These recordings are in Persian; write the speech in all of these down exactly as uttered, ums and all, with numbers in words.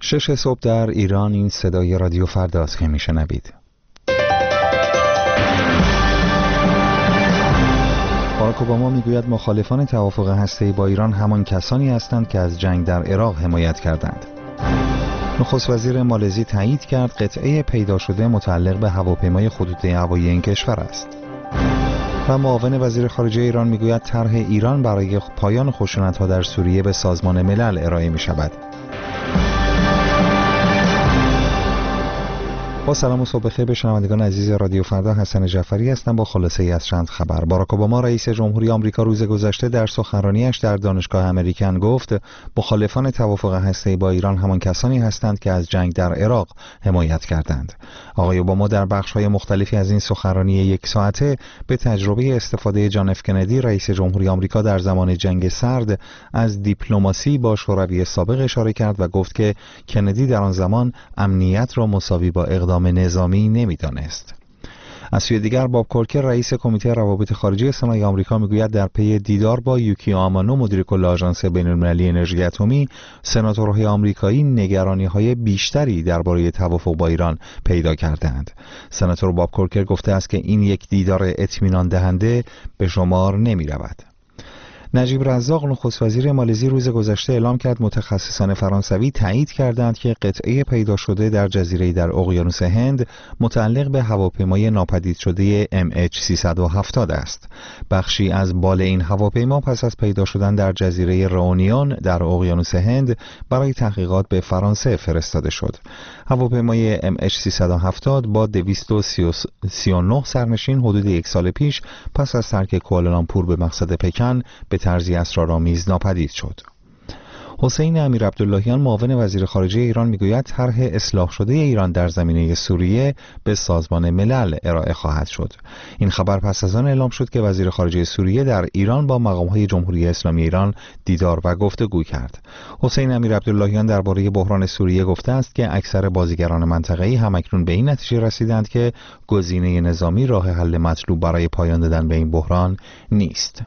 شش صبح در ایران. این صدای رادیو فرداست که میشنوید. باراک اوباما میگوید مخالفان توافق هسته‌ای با ایران همان کسانی هستند که از جنگ در عراق حمایت کردند. نخست وزیر مالزی تایید کرد قطعه پیدا شده متعلق به هواپیمای خطوط هوایی این کشور است. و معاون وزیر خارجه ایران میگوید طرح ایران برای پایان خشونت‌ها در سوریه به سازمان ملل ارائه می‌شود. با سلام و صبح بخیر به شنوندگان عزیز رادیو فردا، حسن جعفری هستم با خلاصه ای از چند خبر. باراک اوباما رئیس جمهوری آمریکا روز گذشته در سخنرانیش در دانشگاه امریکن گفت مخالفان توافق هسته‌ای با ایران همان کسانی هستند که از جنگ در عراق حمایت کردند. آقای اوباما در بخش‌های مختلفی از این سخنرانی یک ساعته به تجربه استفاده جان اف کندی رئیس جمهوری آمریکا در زمان جنگ سرد از دیپلماسی با شوروی سابق اشاره کرد و گفت که کندی در آن زمان امنیت را مساوی با اقدام نظامی نمی‌دانست. از سوی دیگر باب کورکر رئیس کمیته روابط خارجی سنای آمریکا میگوید در پی دیدار با یوکی آمانو مدیر کل آژانس بین‌المللی انرژی اتمی، سناتورهای آمریکایی نگرانی‌های بیشتری درباره توافق با ایران پیدا کردند. سناتور باب کورکر گفته است که این یک دیدار اطمینان دهنده به شمار نمی‌رود. نجیب رزاق نخست وزیر مالزی روز گذشته اعلام کرد متخصصان فرانسوی تایید کردند که قطعه پیدا شده در جزیره‌ای در اقیانوس هند متعلق به هواپیمای ناپدید شده ام اچ سیصد و هفتاد است. بخشی از بال این هواپیما پس از پیدا شدن در جزیره رئونیون در اقیانوس هند برای تحقیقات به فرانسه فرستاده شد. هواپیمای ام اچ سیصد و هفتاد با دویست و سی و نه سرنشین حدود یک سال پیش پس از ترک کوالالامپور به مقصد پکن به طرزی اسرارآمیز ناپدید شد. حسین امیرعبداللهیان معاون وزیر خارجه ایران میگوید طرح اصلاح شده ایران در زمینه سوریه به سازمان ملل ارائه خواهد شد. این خبر پس از آن اعلام شد که وزیر خارجه سوریه در ایران با مقام‌های جمهوری اسلامی ایران دیدار و گفتگو کرد. حسین امیرعبداللهیان درباره بحران سوریه گفته است که اکثر بازیگران منطقه‌ای همکنون به این نتیجه رسیدند که گزینه نظامی راه حل مطلوب برای پایان دادن به این بحران نیست.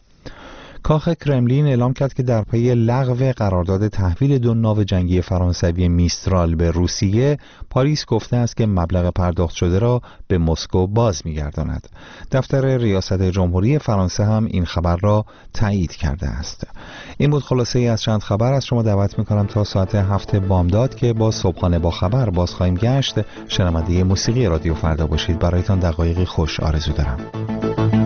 کاخ کرملین اعلام کرد که در پی لغو قرارداد تحویل دو ناو جنگی فرانسوی میسترال به روسیه، پاریس گفته است که مبلغ پرداخت شده را به مسکو باز می‌گرداند. دفتر ریاست جمهوری فرانسه هم این خبر را تایید کرده است. این بود خلاصه ای از چند خبر. از شما دعوت می‌کنم تا ساعت هفت بامداد که با صبحانه با خبر باز خواهیم گشت شنونده موسیقی رادیو فردا باشید. برایتان دقایقی خوش آرزو دارم.